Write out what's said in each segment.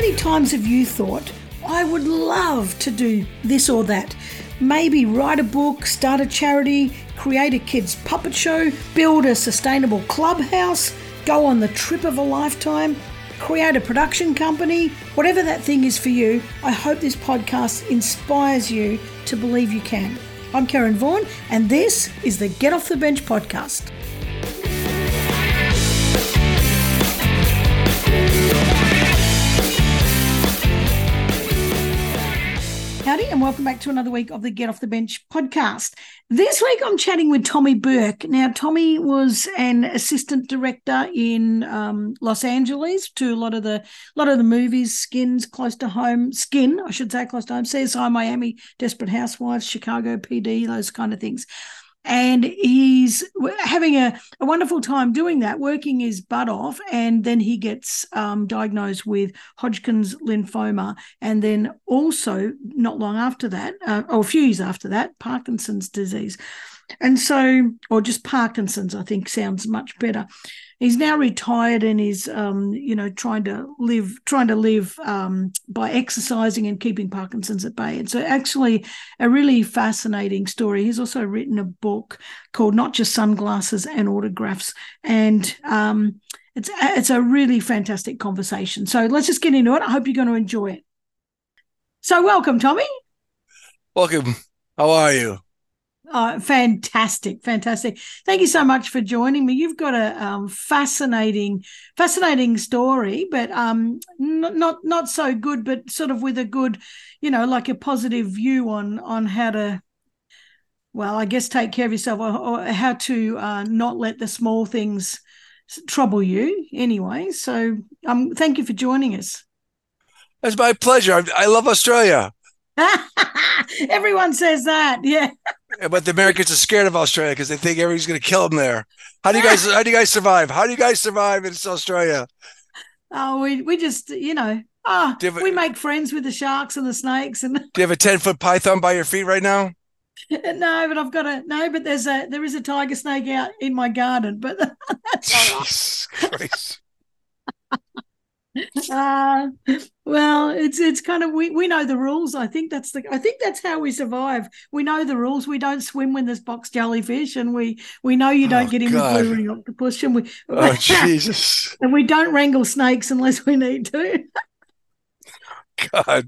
many times have you thought, I would love to do this or that? Maybe write a book, start a charity, create a kids' puppet show, build a sustainable clubhouse, go on the trip of a lifetime, create a production company, whatever that thing is for you. I hope this podcast inspires you to believe you can. I'm Karen Vaughan, and this is the Get Off the Bench podcast. Howdy, and welcome back to another week of the Get Off the Bench podcast. This week I'm chatting with Tommy Burke. Now, Tommy was an assistant director in Los Angeles to a lot of the movies, Skin, close to home, CSI Miami, Desperate Housewives, Chicago PD, those kind of things. And he's having a wonderful time doing that, working his butt off, and then he gets diagnosed with Hodgkin's lymphoma, and then also not long after that, or a few years after that, Parkinson's disease. And so, or just Parkinson's, I think sounds much better. He's now retired and is, trying to live by exercising and keeping Parkinson's at bay. And so, actually, a really fascinating story. He's also written a book called Not Just Sunglasses and Autographs, and it's a really fantastic conversation. So let's just get into it. I hope you're going to enjoy it. So, welcome, Tommy. Welcome. How are you? Fantastic. Thank you so much for joining me. You've got a fascinating story, but not so good, but sort of with a good, like a positive view on how to, well, I guess take care of yourself or how to not let the small things trouble you anyway. So thank you for joining us. It's my pleasure. I love Australia. Everyone says that, yeah. But the Americans are scared of Australia because they think everybody's going to kill them there. How do you guys survive? How do you guys survive in Australia? Oh, we just, we make friends with the sharks and the snakes. And do you have a 10-foot python by your feet right now? No, but there is a tiger snake out in my garden, but that's all right. Jesus Christ. Well, it's kind of we know the rules. I think that's how we survive. We know the rules. We don't swim when there's box jellyfish, and we know you don't get in with blue ring octopus, and Jesus, and we don't wrangle snakes unless we need to. God.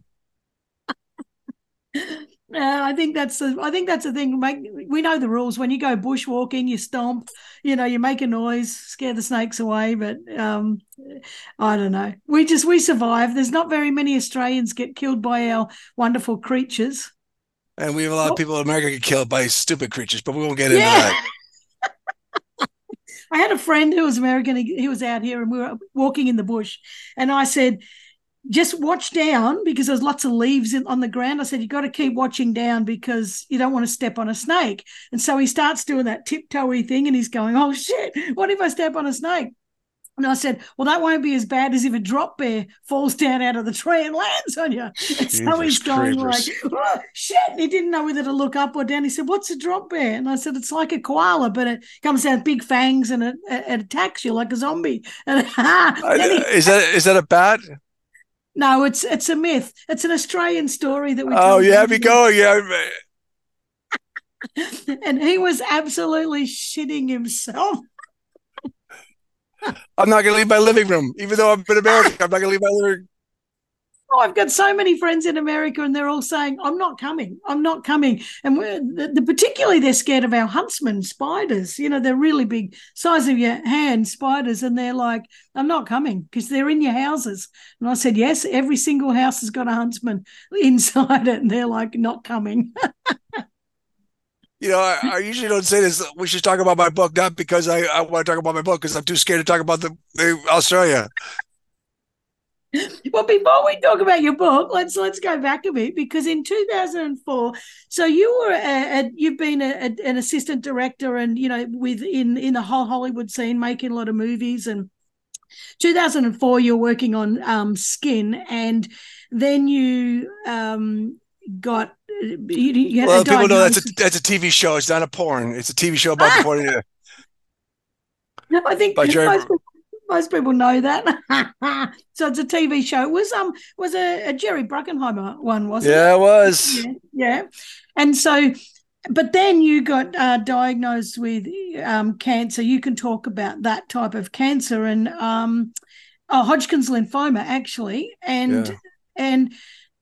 I think that's the thing. We know the rules. When you go bushwalking, you stomp, you make a noise, scare the snakes away. But I don't know. We survive. There's not very many Australians get killed by our wonderful creatures. And we have a lot of people in America get killed by stupid creatures, but we won't get into that. I had a friend who was American. He was out here and we were walking in the bush, and I said, just watch down because there's lots of leaves on the ground. I said, you got to keep watching down because you don't want to step on a snake. And so he starts doing that tiptoey thing and he's going, oh, shit, what if I step on a snake? And I said, well, that won't be as bad as if a drop bear falls down out of the tree and lands on you. And so he's going like, oh, shit. And he didn't know whether to look up or down. He said, what's a drop bear? And I said, it's like a koala, but it comes out with big fangs and it attacks you like a zombie. And, is that a bat? No, it's a myth. It's an Australian story that we. Oh, yeah, me going, yeah. And he was absolutely shitting himself. I'm not going to leave my living room, even though I'm in America. I'm not going to leave my living room. Oh, I've got so many friends in America, and they're all saying, "I'm not coming. I'm not coming." And particularly, they're scared of our huntsman spiders. They're really big, size of your hand spiders, and they're like, "I'm not coming because they're in your houses." And I said, "Yes, every single house has got a huntsman inside it," and they're like, "Not coming." I usually don't say this. We should talk about my book, not because I want to talk about my book, because I'm too scared to talk about the Australia. Well, before we talk about your book, let's go back a bit, because in 2004, so you've been an assistant director and in the whole Hollywood scene, making a lot of movies. And 2004, you're working on Skin, and then you got. Well, people know that's a TV show. It's not a porn. It's a TV show about the porn. No, I think Most people know that. So it's a TV show. It was a Jerry Bruckheimer one, wasn't it? Yeah, it was. Yeah, yeah. And so, but then you got diagnosed with cancer. You can talk about that type of cancer and Hodgkin's lymphoma, actually, Yeah. and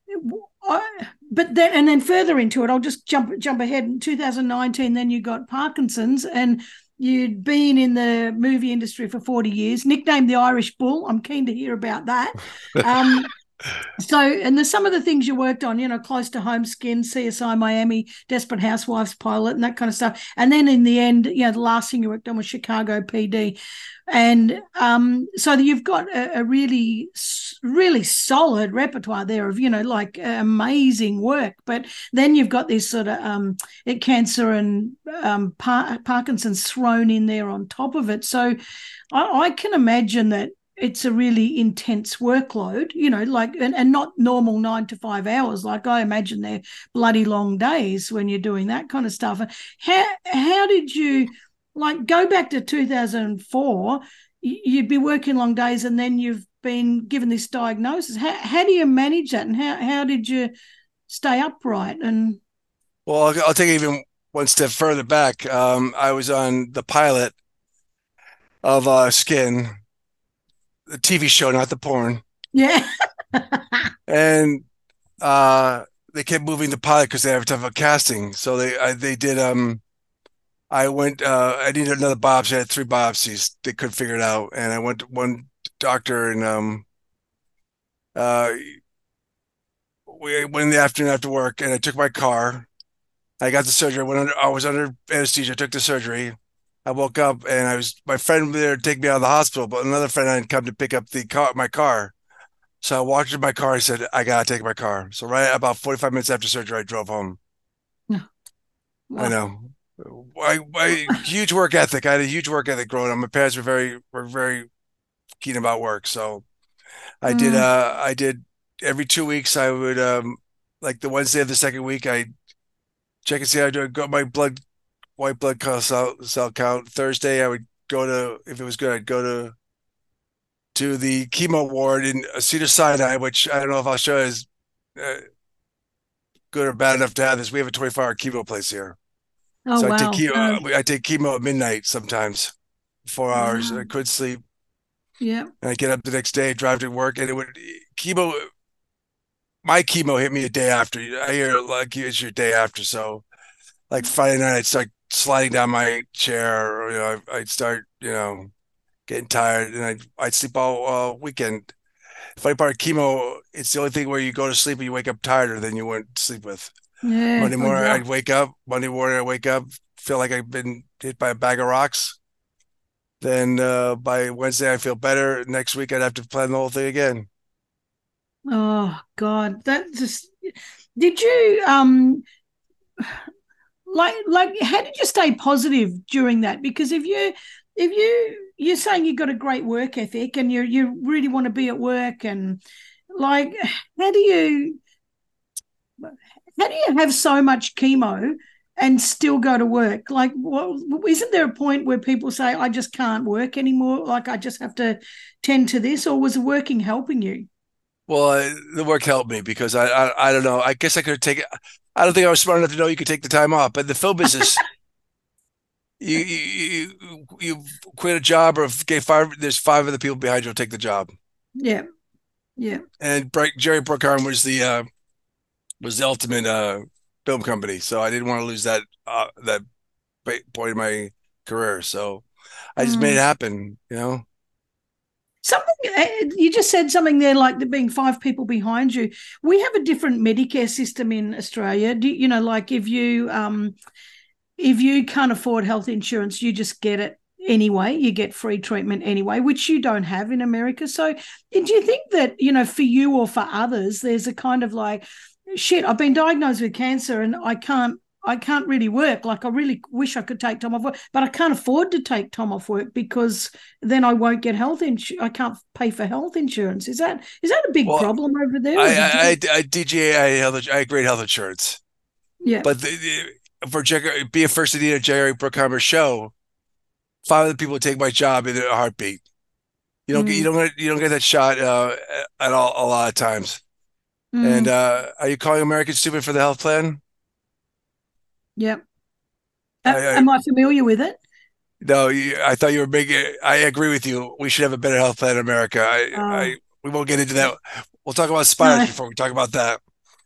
but then and then further into it, I'll just jump ahead. In 2019, then you got Parkinson's, and you'd been in the movie industry for 40 years, nicknamed the Irish Bull. I'm keen to hear about that. Um, so, and there's some of the things you worked on, Close to Home, Skin, CSI Miami, Desperate Housewives pilot, and that kind of stuff. And then in the end, the last thing you worked on was Chicago PD. And so you've got a really, really solid repertoire there of, like amazing work. But then you've got this sort of cancer and Parkinson's thrown in there on top of it. So I can imagine that it's a really intense workload, like, and not normal 9 to 5 hours. Like I imagine they're bloody long days when you're doing that kind of stuff. How did you, like, go back to 2004? You'd be working long days, and then you've been given this diagnosis. How do you manage that, and how did you stay upright? And Well, I'll take it even one step further back. I was on the pilot of Skin, the TV show, not the porn, yeah, and they kept moving the pilot because they have tough casting. So they did. I went. I needed another biopsy. I had 3 biopsies. They couldn't figure it out, and I went to one doctor, and uh, we went in the afternoon after work, and I took my car. I got the surgery. I was under anesthesia. I took the surgery. I woke up, and my friend there to take me out of the hospital, but another friend had come to pick up my car. So I walked to my car. I said, I gotta take my car. So right about 45 minutes after surgery, I drove home. I wow. know. I huge work ethic. I had a huge work ethic growing up. My parents were very keen about work. So Mm, I did every 2 weeks. I would like the Wednesday of the second week, I check and see how I do. Got my white blood cell count. Thursday, I would go to, if it was good, I'd go to the chemo ward in Cedars-Sinai, which I don't know if Australia is uh, good or bad enough to have this. We have a 24-hour chemo place here. oh So wow. I take chemo at midnight sometimes, 4 hours. I Wow. couldn't sleep. Yeah. And I get up the next day, drive to work, and it would chemo. My chemo hit me a day after. I hear like it's your day after. So like Friday night, I'd start sliding down my chair, or I'd start getting tired, and I'd sleep all weekend. The funny part of chemo, it's the only thing where you go to sleep and you wake up tighter than you went to sleep with. Yeah. Monday Oh, morning, yeah. I'd wake up. Monday morning, I wake up, feel like I've been hit by a bag of rocks. Then by Wednesday, I feel better. Next week, I'd have to plan the whole thing again. Oh God. That just did you like how did you stay positive during that? Because if you're saying you've got a great work ethic and you really want to be at work, and like how do you how do you have so much chemo and still go to work? Like, isn't there a point where people say, I just can't work anymore? Like, I just have to tend to this? Or was working helping you? Well, the work helped me because I don't know. I guess I could take it. I don't think I was smart enough to know you could take the time off. But in the film business, you quit a job or get fired. There's 5 other people behind you will take the job. Yeah. Yeah. And Jerry Bruckheimer was the ultimate film company. So I didn't want to lose that point in my career. So I just made it Mm. happen. Something you just said something there, like there being 5 people behind you. We have a different Medicare system in Australia. Like if you can't afford health insurance, you just get it anyway. You get free treatment anyway, which you don't have in America. So, do you think that, for you or for others, there's a kind of like, shit, I've been diagnosed with cancer and I can't really work. Like I really wish I could take time off work, but I can't afford to take time off work because then I won't get health insurance. I can't pay for health insurance. Is that a big Well, problem over there, or did you? I DGA, I had great health insurance. Yeah, But for be a first Anita Jerry Bruckheimer show, 5 other people would take my job in a heartbeat. Mm, you don't get that shot at all a lot of times. And mm, are you calling Americans stupid for the health plan? yep. I Am I familiar with it? No, I thought you were big. I agree with you. We should have a better health plan in America. Oh, We won't get into that. We'll talk about spiders no. before we talk about that.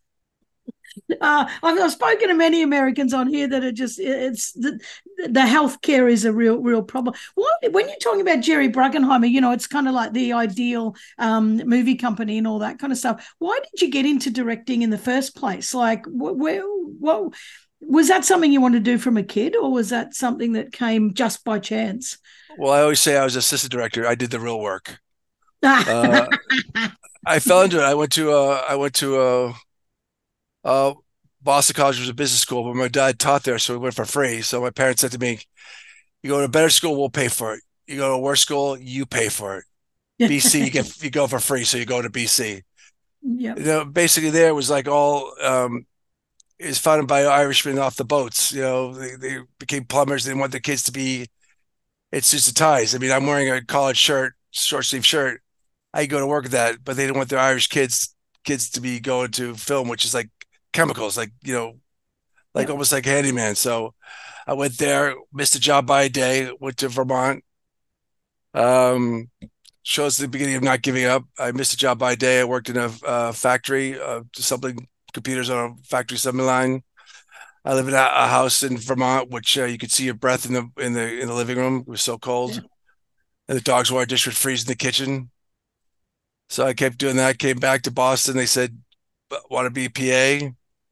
I've spoken to many Americans on here that are just it's the healthcare is a real problem. When you're talking about Jerry Bruckheimer, it's kind of like the ideal movie company and all that kind of stuff. Why did you get into directing in the first place? Like, where what was that something you wanted to do from a kid, or was that something that came just by chance? Well, I always say I was assistant director. I did the real work. Uh, I fell into it. I went to uh, Boston College was a business school, but my dad taught there, so we went for free. So my parents said to me, "You go to a better school, we'll pay for it. You go to a worse school, you pay for it. BC, you go for free, so you go to BC." Yep. Basically, there was like all is founded by Irishmen off the boats. They became plumbers. They didn't want their kids to be. It's just the ties. I mean, I'm wearing a college shirt, short sleeve shirt. I go to work with that, but they didn't want their Irish kids to be going to film, which is like chemicals, like like Yep. almost like handyman. So I went there, missed a job by a day, went to Vermont. Um, Shows the beginning of not giving up. I missed a job by a day. I worked in a factory, assembling computers on a factory assembly line. I live in a house in Vermont, which you could see your breath in the living room. It was so Yeah. cold, and the dogs wanted dish would freeze in the kitchen. So I kept doing that. Came back to Boston. They said, "Want to be a PA?"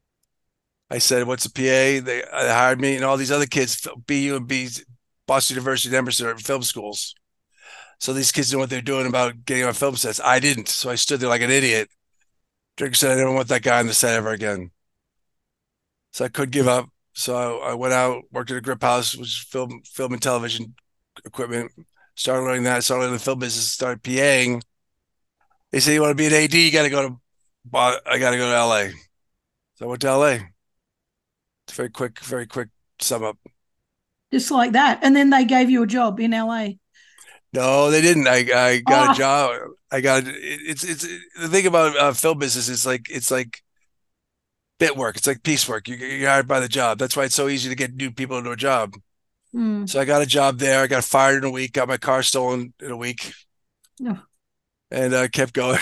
I said, "What's a PA?" They hired me, and all these other kids, BU and B, Boston University and Emerson, are film schools. So these kids know what they're doing about getting on film sets. I didn't, so I stood there like an idiot. Drake said, "I never want that guy on the set ever again." So I could give up. So I went out, worked at a grip house, which is film and television equipment. Started learning that. Started learning the film business. Started PAing. They say, "You want to be an AD? You got to go to." I got to go to LA. So I went to LA. It's very quick sum up. Just like that, and then they gave you a job in LA. No, they didn't. I got a Oh, job. I got it's the thing about film business is it's like bit work. It's like piecework. You're hired by the job. That's why it's so easy to get new people into a job. mm. So I got a job there. I got fired in a week. Got my car stolen in a week, Oh, and kept going.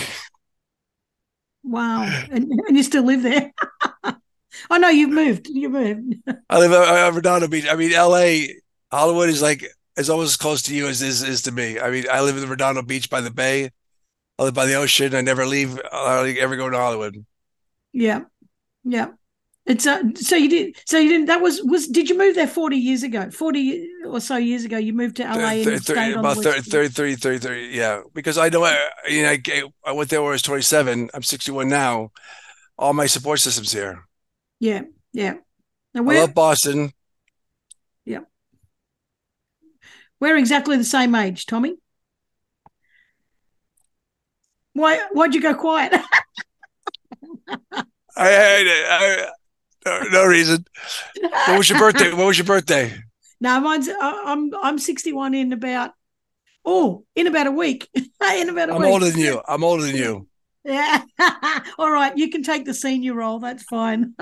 wow, and you still live there? I know you've moved. You moved. I live in Redondo Beach. I mean, L.A. Hollywood is like is almost as close to you as is to me. I mean, I live in the Redondo Beach by the bay. I live by the ocean. I never leave. I hardly ever go to Hollywood. Yeah, yeah. It's so you did. So you didn't. That was. Did you move there 40 years ago? 40 or so years ago, you moved to LA and you stayed on the About West 30, Coast. 30, 30, 30, yeah. Because I know, I went there when I was 27. I'm 61 now. All my support systems here. Yeah, yeah. Now I love Boston. yeah, we're exactly the same age, Tommy. Why'd you go quiet? No reason. What was your birthday? What was your birthday? No, I'm 61 in about a week. In about a I'm week. older than you. I'm older than you. Yeah. All right, you can take the senior role. That's fine.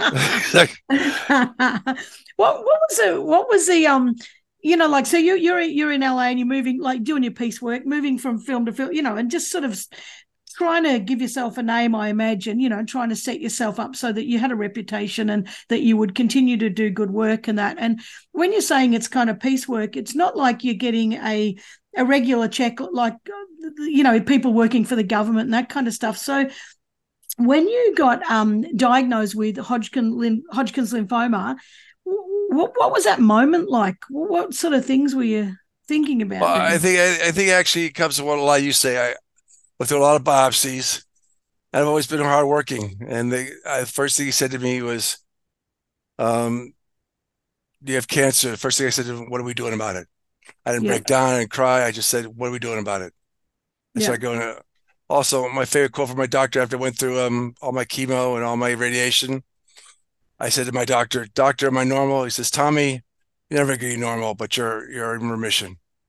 What was the like so you're in LA and you're moving like doing your piecework, moving from film to film, and just sort of trying to give yourself a name, I imagine, trying to set yourself up so that you had a reputation and that you would continue to do good work and that. And when you're saying it's kind of piecework, it's not like you're getting a regular check like people working for the government and that kind of stuff. So when you got diagnosed with Hodgkin's lymphoma, what was that moment like? What sort of things were you thinking Well, about then? I think actually it comes to what a lot of you say. I went through a lot of biopsies. I've always been hardworking, and the first thing he said to me was, um, "Do you have cancer?" The first thing I said to him, "What are we doing about it?" I didn't Yeah, break down and cry. I just said, "What are we doing about it?" I yeah, started going. Also, my favorite quote from my doctor after I went through all my chemo and all my radiation, I said to my doctor, "Doctor, am I normal?" He says, "Tommy, you're never going to be normal, but you're in remission."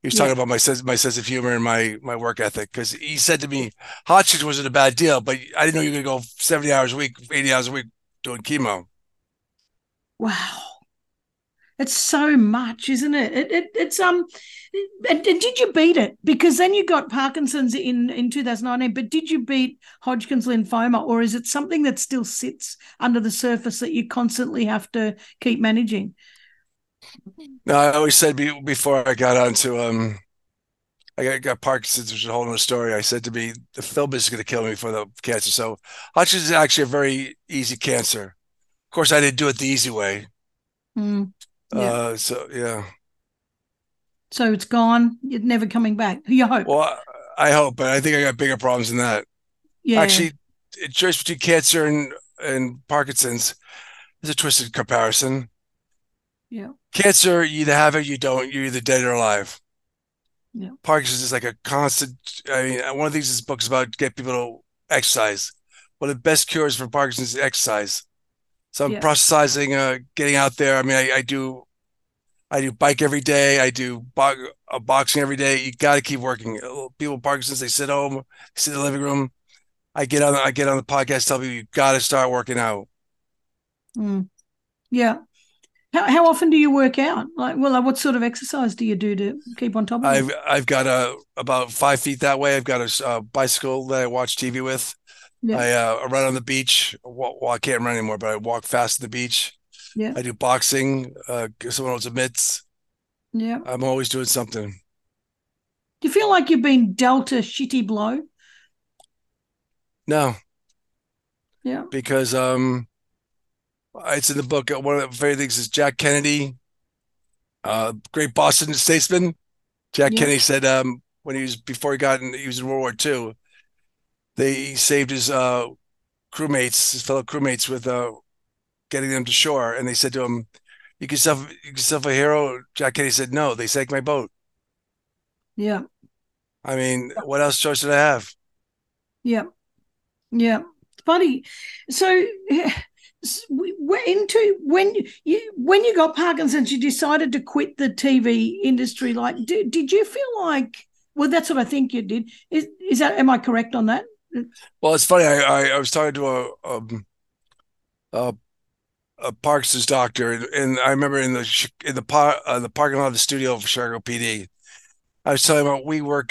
He was Yeah. talking about my sense of humor and my work ethic, because he said to me, Hodgkin's wasn't a bad deal, but I didn't know you were going to go 70 hours a week, 80 hours a week doing chemo. Wow. It's so much, isn't it? And did you beat it? Because then you got Parkinson's in 2019, but did you beat Hodgkin's lymphoma, or is it something that still sits under the surface that you constantly have to keep managing? Now, I always said before I got onto I got Parkinson's, which is a whole other story. I said to me, the film is going to kill me for the cancer. So Hodgkin's is actually a very easy cancer. Of course, I didn't do it the easy way. Mm, yeah. So yeah. So it's gone. It's never coming back. You hope. Well, I hope, but I think I got bigger problems than that. Yeah. Actually, the choice between cancer and Parkinson's is a twisted comparison. Yeah. Cancer, you either have it, you don't. You're either dead or alive. Yeah. Parkinson's is like a constant. I mean, one of these books about get people to exercise. One of the best cures for Parkinson's is exercise. So I'm Yeah. processing, getting out there. I mean, I do bike every day. I do boxing every day. You got to keep working. People with Parkinson's, they sit home, sit in the living room. I get on the podcast, tell people you got to start working out. Mm, yeah. How often do you work out? Like what sort of exercise do you do to keep on top of it? I've got about 5 feet that way. I've got a bicycle that I watch TV with. Yeah. I run on the beach. Well, I can't run anymore, but I walk fast on the beach. Yeah. I do boxing. Someone holds a mitts. Yeah. I'm always doing something. Do you feel like you've been dealt a shitty blow? No, Yeah. because it's in the book. One of the favorite things is Jack Kennedy, great Boston statesman. Jack Yeah. Kennedy said when he was in World War II, he saved his his fellow crewmates with getting them to shore, and they said to him, "You can self a hero." Jack Kennedy said, "No, they sank my boat." Yeah. I mean, what else choice did I have? Yeah. Yeah. Funny. So when you got Parkinson's, you decided to quit the TV industry. Like, did you feel like? Well, that's what I think you did. Is that? Am I correct on that? Well, it's funny. I was talking to a, a Parkinson's doctor, and I remember in the parking lot of the studio for Chicago PD, I was telling him about we work.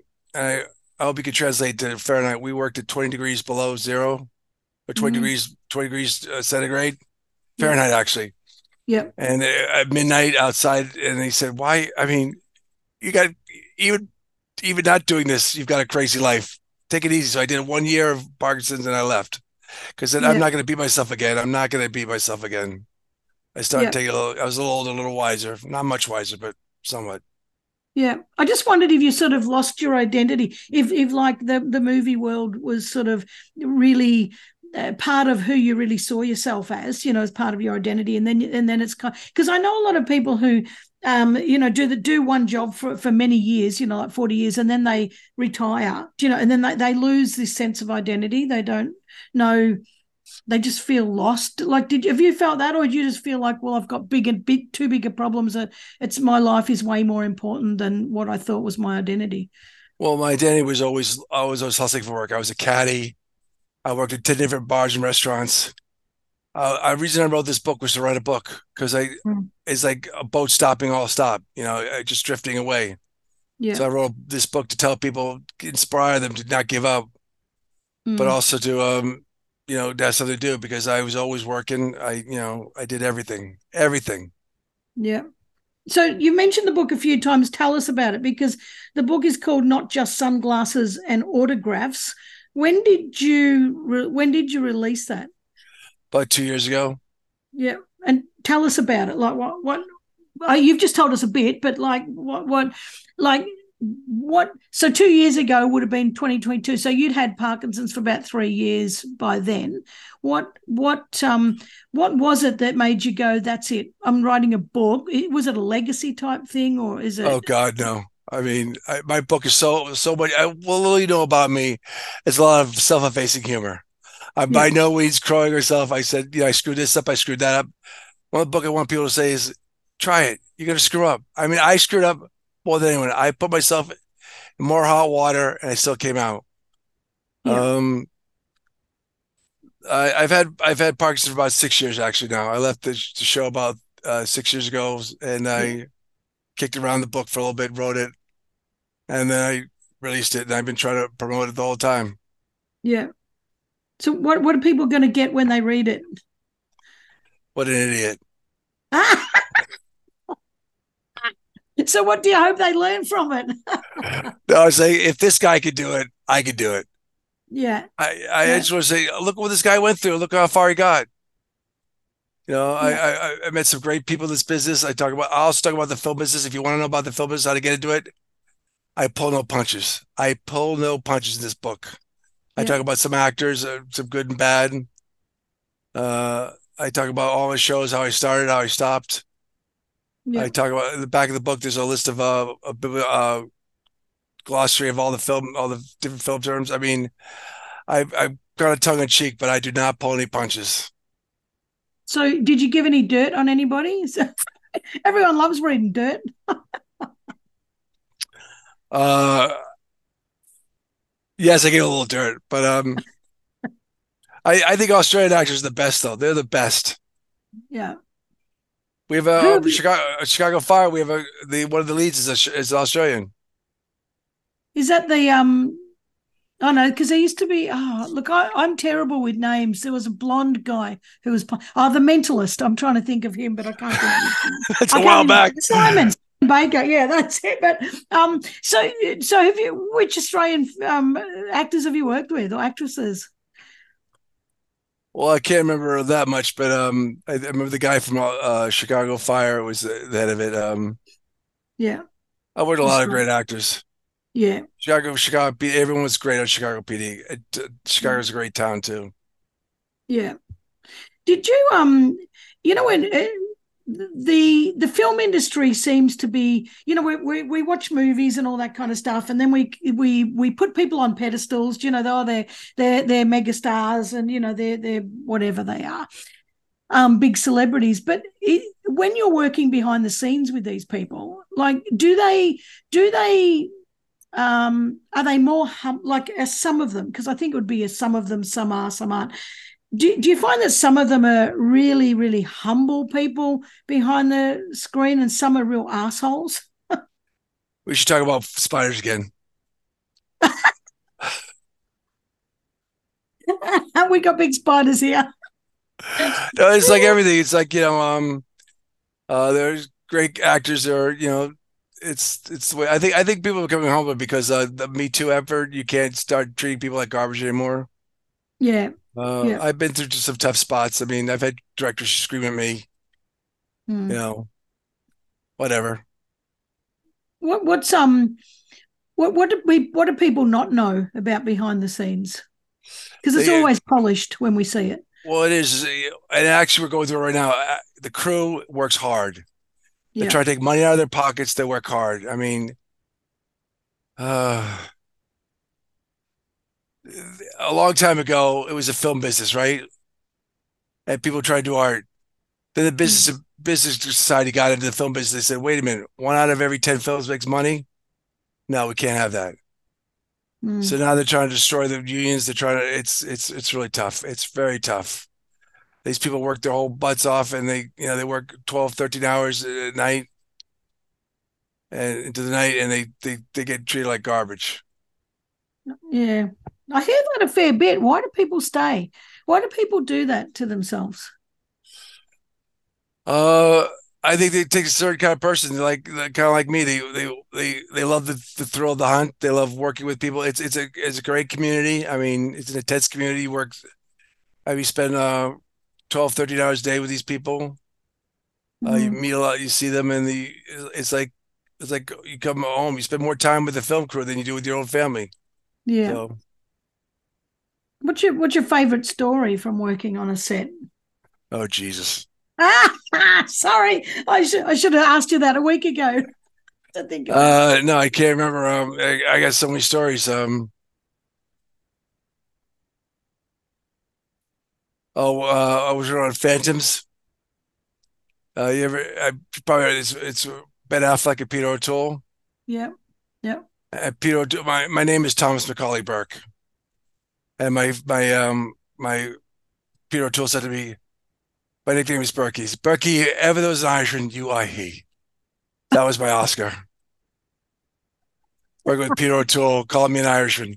I hope you can translate to Fahrenheit. We worked at 20 degrees below zero, or 20 Mm, degrees 20 degrees centigrade, yeah. Fahrenheit actually. Yeah. And at midnight outside, and he said, "Why? I mean, you got even even not doing this, you've got a crazy life. Take it easy." So I did 1 year of Parkinson's and I left because I'm Yeah. not going to beat myself again. I'm not going to beat myself again. I started Yeah. taking I was a little older, a little wiser, not much wiser, but somewhat. Yeah, I just wondered if you sort of lost your identity, if like the movie world was sort of really part of who you really saw yourself as, as part of your identity, and then it's kind, because I know a lot of people who, do one job for many years, like 40 years, and then they retire, and then they lose this sense of identity. They don't know, they just feel lost. Like, have you felt that, or did you just feel like, well, I've got too big of problems that it's my life is way more important than what I thought was my identity? Well, my identity was always I was always hustling for work. I was a caddy. I worked at 10 different bars and restaurants. The reason I wrote this book was to write a book because Mm. it's like a boat stopping all stop, just drifting away. Yeah. So I wrote this book to tell people, inspire them to not give up, but Mm. also to to have something to do because I was always working. I did everything. Yeah. So you mentioned the book a few times. Tell us about it, because the book is called Not Just Sunglasses and Autographs. When did you release that? But 2 years ago, Yeah, and tell us about it. Like what you've just told us a bit, but like like what? So 2 years ago would have been 2022. So you'd had Parkinson's for about 3 years by then. What was it that made you go, "That's it, I'm writing a book"? Was it a legacy type thing, or is oh it? God, no. I mean, my book is so much. Well, all you know about me is a lot of self-effacing humor. I'm Yeah, by no means crowing myself. I said, I screwed this up. I screwed that up. One book I want people to say is, try it. You're going to screw up. I mean, I screwed up more than anyone. I put myself in more hot water, and I still came out. Yeah. Um, I've had Parkinson's for about 6 years actually now. I left the show about 6 years ago, and Yeah. I kicked around the book for a little bit, wrote it, and then I released it. And I've been trying to promote it the whole time. Yeah. So what are people going to get when they read it? What an idiot! So what do you hope they learn from it? No, I was like, if this guy could do it, I could do it. Yeah. I Yeah. just want to say, look what this guy went through. Look how far he got. Yeah. I met some great people in this business. I also talk about the film business. If you want to know about the film business, how to get into it, I pull no punches. I pull no punches in this book. I Yeah. talk about some actors, some good and bad. I talk about all my shows, how I started, how I stopped. I Yeah. talk about in the back of the book. There's a list of glossary of all the different film terms. I mean, I've got a tongue in cheek, but I do not pull any punches. So did you give any dirt on anybody? So, everyone loves reading dirt. Uh, yes, I get a little dirt, but I think Australian actors are the best though. They're the best. Yeah. We have Who a have you, Chicago Fire. We have the one of the leads is Australian. is that the Oh no, because there used to be. Oh, look, I'm terrible with names. There was a blonde guy who was. Oh, the Mentalist. I'm trying to think of him, but I can't think of his name. That's I a can't while think back. of Simon Baker. Yeah, that's it. But so have you? Which Australian actors have you worked with or actresses? Well, I can't remember that much, but I remember the guy from Chicago Fire was the head of it. Yeah, I worked with a he's lot of great. great actors. Yeah. Chicago Everyone was great on Chicago PD. Chicago's a great town too. Yeah. Did you when the film industry seems to be, we watch movies and all that kind of stuff, and then we put people on pedestals. They're mega stars, and they're whatever they are, big celebrities. But when you're working behind the scenes with these people, like, do they are they more like, as some of them, because I think it would be as some of them, some are, some aren't. Do you find that some of them are really, really humble people behind the screen and some are real assholes? We should talk about spiders again. We got big spiders here. No, it's like everything. It's like there's great actors. Or it's the way. I think people are becoming humble because the Me Too effort. You can't start treating people like garbage anymore. Yeah. Yeah. I've been through just some tough spots. I mean, I've had directors scream at me. You Mm. know, whatever. What's what do people not know about behind the scenes? Because it's They always polished when we see it. Well, it is, and actually, we're going through it right now. The crew works hard. They Yeah. try to take money out of their pockets. They work hard. I mean, uh, a long time ago, it was a film business, right? And people tried to do art. Then the Mm. business society got into the film business. They said, "Wait a minute, one out of every 10 films makes money. No, we can't have that." So Mm. now they're trying to destroy the unions. They're trying to. It's really tough. It's very tough. These people work their whole butts off, and they work 12, 13 hours at night and into the night, and they get treated like garbage. Yeah. I hear that a fair bit. Why do people stay? Why do people do that to themselves? Uh, I think they take a certain kind of person, kind of like me. They love the thrill of the hunt. They love working with people. It's a great community. I mean, it's an intense community. You work. I mean, you spend 12, 13 hours a day with these people. You Mm. meet a lot. You see them, and it's like it's like you come home. You spend more time with the film crew than you do with your own family. Yeah. So, What's your favorite story from working on a set? oh Jesus. Sorry, I should have asked you that a week ago to think about it. No, I can't remember. I got so many stories. I was on Phantoms. You ever? I probably it's Ben Affleck and Peter O'Toole. Yeah. Yeah. Peter, my name is Thomas Macaulay Burke, and my Peter O'Toole said to me, my nickname is Berkey. Berkey, ever there was an Irishman, you are he. That was my Oscar. Working with Peter O'Toole, calling me an Irishman.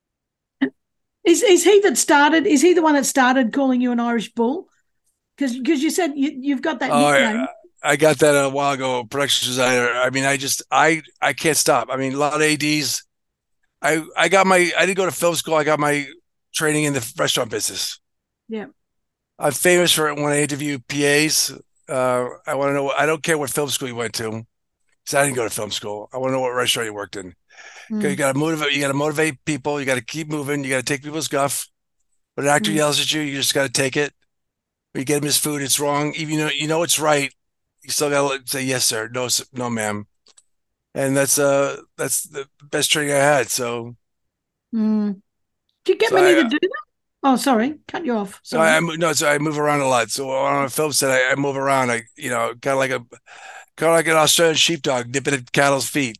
Is he that started? Is he the one that started calling you an Irish bull? Because you said you've got that Oh, nickname. I got that a while ago. Production designer. I mean, I can't stop. I mean, a lot of ads. I didn't go to film school. I got my training in the restaurant business. Yeah. I'm famous for when I interview PAs. I want to know. I don't care what film school you went to, because I didn't go to film school. I want to know what restaurant you worked in. You got to motivate. You got to motivate people. You got to keep moving. You got to take people's guff. When an actor yells at you, you just got to take it. When you get him his food, it's wrong. Even though you know it's right, you still got to say yes, sir. No, no, ma'am. And that's the best training I had. So, Do you get so many I that do that? Oh, sorry, cut you off. no, Sorry. no, so I move around a lot. So on a film set, I move around. Kind of like an Australian sheepdog nipping at cattle's feet.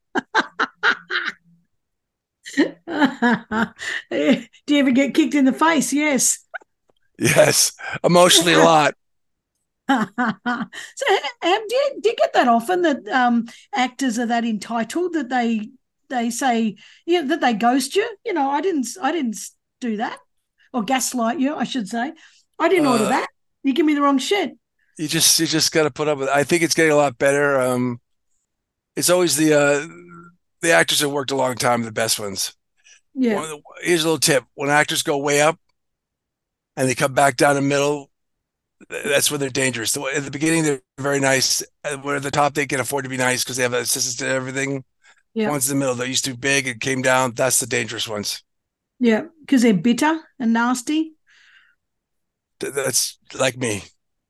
Do you ever get kicked in the face? Yes. Yes, emotionally a lot. So, do you get that often that actors are that entitled that they say that they ghost you? I didn't do that, or gaslight you, I should say. I didn't order Uh, that. You give me the wrong shit. you just got to put up with it. I think it's getting a lot better. It's always the actors that worked a long time, the best ones. Yeah. Here's a little tip: when actors go way up and they come back down the middle, that's when they're dangerous. At the beginning, they're very nice. When at the top, they can afford to be nice because they have assistants and everything. Yeah. Once in the middle, they used to be big and came down. That's the dangerous ones. Yeah. Because they're bitter and nasty. That's like me.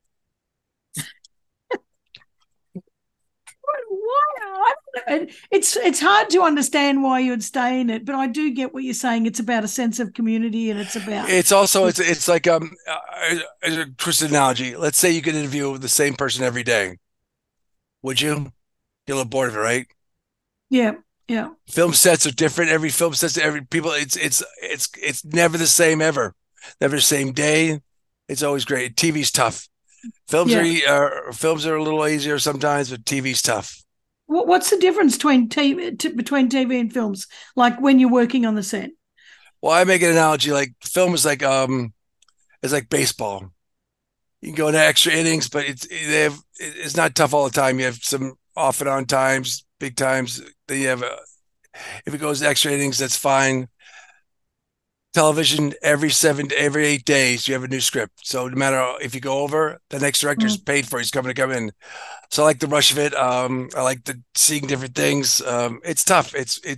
Why? It's hard to understand why you'd stay in it, but I do get what you're saying. It's about a sense of community, and it's about It's also it's like a twisted analogy. Let's say you could interview the same person every day. Would you? You're a little bored of it, right? yeah, yeah, Film sets are different. Every film sets, every people. It's never the same ever. Never the same day. It's always great. TV's tough. yeah. Films are a little easier sometimes, but TV's tough. What's the difference between TV and films? Like when you're working on the set. Well, I make an analogy like film is like it's like baseball. You can go into extra innings, but it's not tough all the time. You have some off and on times, big times. Then you have if it goes to extra innings, that's fine. Television every 8 days, you have a new script. So no matter if you go over, the next director's paid for. He's coming to come in. So I like the rush of it. I like the seeing different things. It's tough.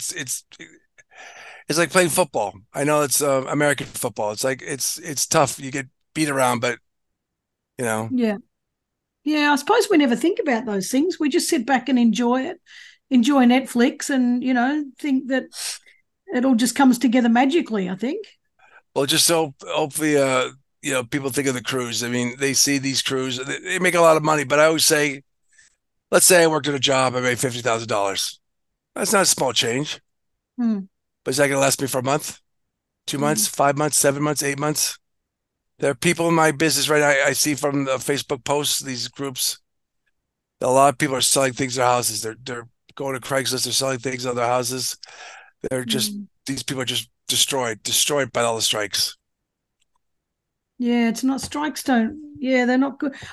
It's like playing football. I know it's American football. It's like it's tough. You get beat around, but you know. Yeah, yeah. I suppose we never think about those things. We just sit back and enjoy it, enjoy Netflix, and think that it all just comes together magically. I think. Well, just so hopefully, people think of the crews. I mean, they see these crews. They make a lot of money, but I always say, let's say I worked at a job, I made $50,000. That's not a small change, Hmm. but is that going to last me for a month, 2 months, 5 months, 7 months, 8 months? There are people in my business right now. I see from the Facebook posts, these groups, a lot of people are selling things in their houses. They're going to Craigslist. They're selling things on their houses. They're just Hmm. these people are just destroyed by all the strikes. Yeah, it's not strikes don't. Yeah, they're not good.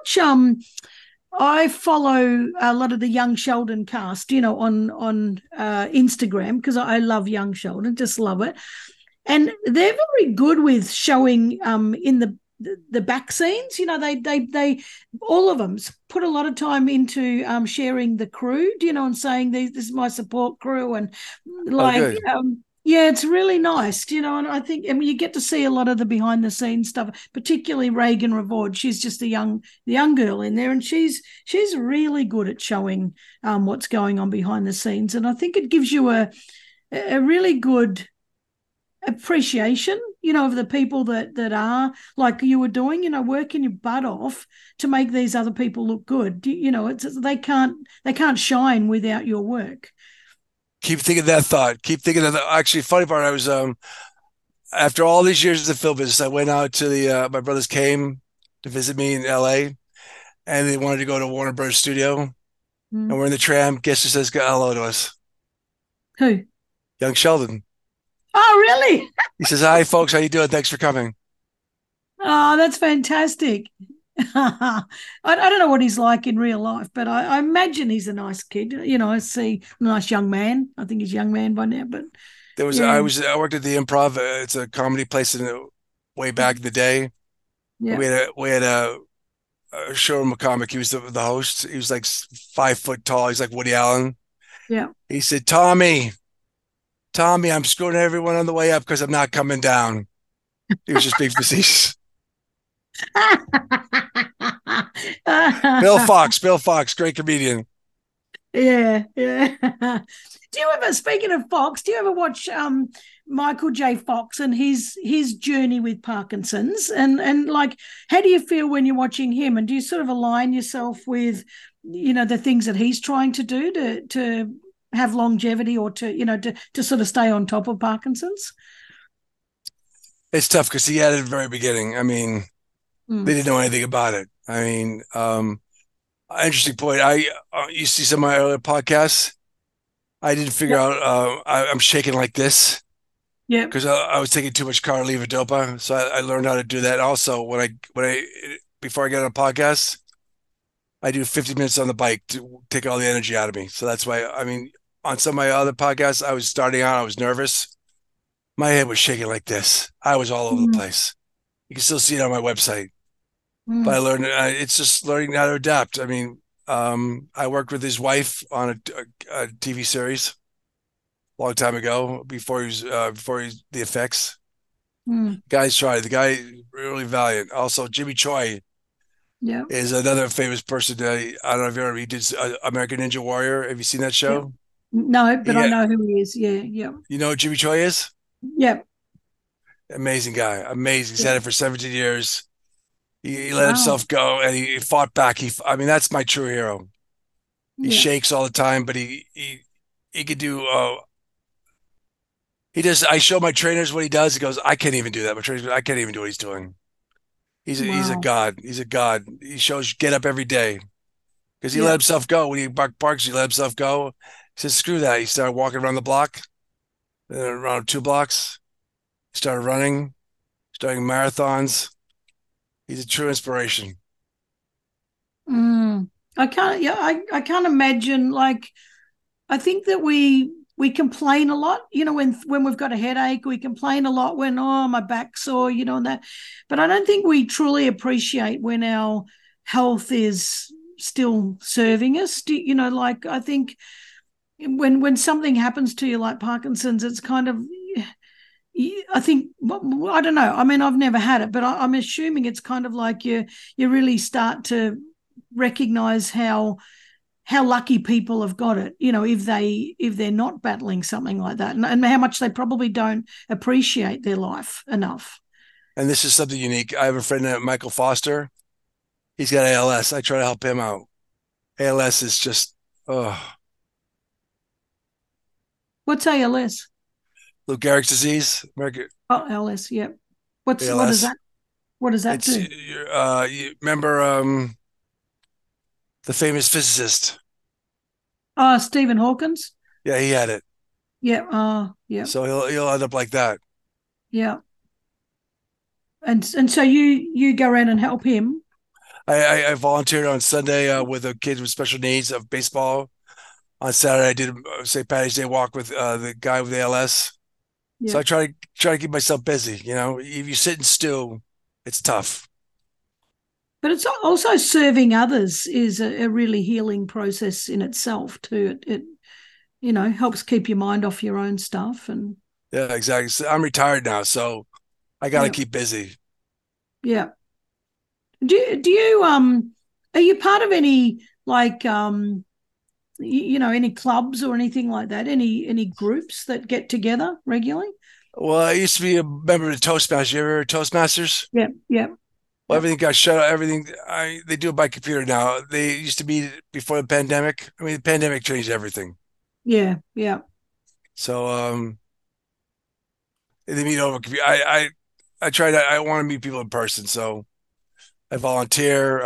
I follow a lot of the Young Sheldon cast, on Instagram because I love Young Sheldon, just love it, and they're very good with showing in the back scenes. They all of them put a lot of time into sharing the crew, and saying this is my support crew, and Oh, like good. yeah, it's really nice, and I mean you get to see a lot of the behind the scenes stuff, particularly Reagan Revord. She's just the young girl in there, and she's really good at showing what's going on behind the scenes, and I think it gives you a really good appreciation of the people that are like you were doing, working your butt off to make these other people look good. They can't shine without your work. Keep thinking that thought. Keep thinking of that. Actually, funny part, I was after all these years in the film business, I went out to the my brothers came to visit me in LA, and they wanted to go to Warner Bros. Studio, and we're in the tram. Guess who says hello to us? Who? Young Sheldon. Oh, really? He says, "Hi, folks. How you doing? Thanks for coming." Oh, that's fantastic. I don't know what he's like in real life, but I imagine he's a nice kid. I see a nice young man. I think he's a young man by now, but yeah, I worked at the Improv. It's a comedy place way back in the day. yeah, We had a showroom comic. He was the host. He was like 5 foot tall. He's like Woody Allen. yeah. He said, Tommy, I'm screwing everyone on the way up because I'm not coming down. He was just being facetious. Bill Fox, great comedian. Yeah, yeah. Speaking of Fox, do you ever watch Michael J. Fox and his journey with Parkinson's? And like, how do you feel when you're watching him? And do you sort of align yourself with, the things that he's trying to do to have longevity or to sort of stay on top of Parkinson's? It's tough because he had it at the very beginning. I mean, they didn't know anything about it. I mean, interesting point. You see some of my earlier podcasts. I didn't figure out I'm shaking like this. Yeah. Because I was taking too much levodopa, so I learned how to do that. Also, before I get on a podcast, I do 50 minutes on the bike to take all the energy out of me. So that's why, I mean, on some of my other podcasts, I was starting out, I was nervous. My head was shaking like this. I was all over the place. You can still see it on my website. But I learned it's just learning how to adapt. I mean, I worked with his wife on a TV series a long time ago before he the effects. Guys tried. The guy really valiant. Also, Jimmy Choi is another famous person. I don't know if you ever he did American Ninja Warrior. Have you seen that show? No, but I know who he is. Yeah, yeah. You know who Jimmy Choi is? Yeah. Amazing guy. Amazing. He's had it for 17 years. He let himself go and he fought back. I mean, that's my true hero. He shakes all the time, but he could do. He does. I show my trainers what he does. He goes, I can't even do that. My trainers, I can't even do what he's doing. He's a god. He's a god. He shows get up every day because he let himself go when he barks. He let himself go. He says, screw that. He started walking around the block, around 2 blocks. He started running, starting marathons. He's a true inspiration. I can't imagine. Like, I think that we complain a lot, when we've got a headache, we complain a lot when, my back's sore, and that. But I don't think we truly appreciate when our health is still serving us. Like, I think when something happens to you like Parkinson's, it's kind of, I think, I don't know. I mean, I've never had it, but I'm assuming it's kind of like you really start to recognize how lucky people have got it, if they're not battling something like that, and how much they probably don't appreciate their life enough. And this is something unique. I have a friend, Michael Foster. He's got ALS. I try to help him out. ALS is just, What's ALS? Lou Gehrig's disease. Oh, ALS, yeah. What ALS. is that? What does that do? You remember the famous physicist? Oh, Stephen Hawkins. Yeah, he had it. Yeah. Yeah. So he'll end up like that. Yeah. And so you go around and help him. I volunteered on Sunday with a kid with special needs of baseball. On Saturday, I did St. Patty's Day walk with the guy with ALS. Yeah. So I try to keep myself busy. If you sit and stew, it's tough. But it's also serving others is a really healing process in itself too. It helps keep your mind off your own stuff. And yeah, exactly. So I'm retired now, so I got to keep busy. Yeah. Do you are you part of any like any clubs or anything like that? Any groups that get together regularly? Well, I used to be a member of Toastmasters. You ever heard of Toastmasters? Yeah, yeah, Well, yeah, everything got shut out. Everything they do it by computer now. They used to be before the pandemic. I mean, the pandemic changed everything. yeah, yeah. So they meet over computer. I try to. I want to meet people in person, so I volunteer.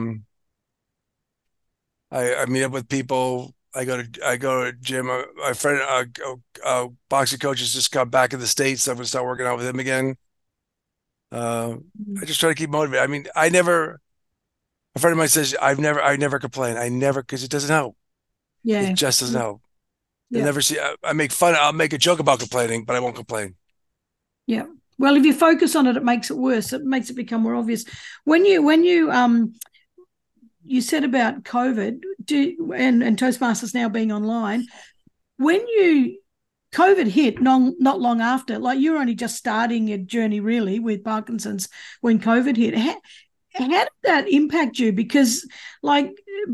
I meet up with people. I go to gym. My friend, boxing coach, has just got back in the States. So I'm gonna start working out with him again. Uh, I just try to keep motivated. I mean, I never. A friend of mine says I never complain. I never because it doesn't help. It Yeah, just doesn't help. You'll yeah, never see. I make fun. I'll make a joke about complaining, but I won't complain. yeah. Well, if you focus on it, it makes it worse. It makes it become more obvious. When you said about COVID and Toastmasters now being online, when you COVID hit not long after, like you were only just starting your journey really with Parkinson's when COVID hit. How did that impact you? Because like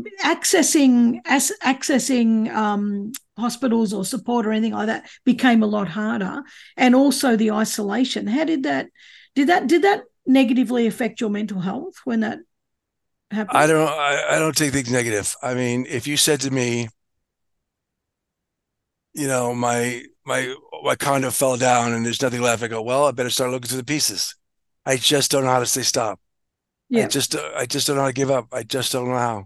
accessing hospitals or support or anything like that became a lot harder, and also the isolation. How did that negatively affect your mental health when that happened? I don't take things negative. I mean, if you said to me, my condo fell down and there's nothing left, I go, well, I better start looking through the pieces. I just don't know how to say stop. Yeah. I just don't know how to give up. I just don't know how.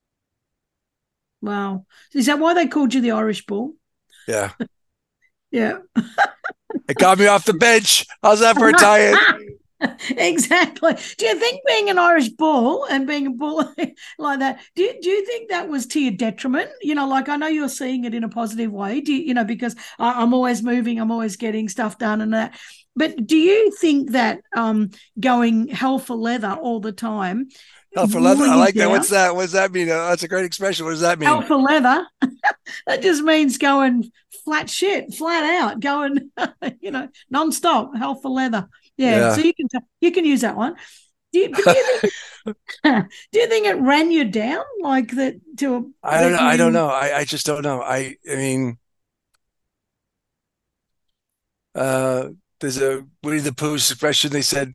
Wow. Is that why they called you the Irish Bull? Yeah. Yeah. It got me off the bench. How's that for a tie-in? Exactly. Do you think being an Irish bull and being a bull like that, do you think that was to your detriment? Like I know you're seeing it in a positive way, because I'm always moving, I'm always getting stuff done and that. But do you think that going hell for leather all the time Oh, for leather. wore I you like that. down? What does that mean? That's a great expression. What does that Hell mean? for leather. That just means going flat out, going, nonstop, hell for leather. Yeah. So Yeah. you can use that one. But do you think do you think it ran you down like that to I don't that know. you I don't didn't? know. I just don't know. I mean, uh, there's a Winnie the Pooh's expression. They said,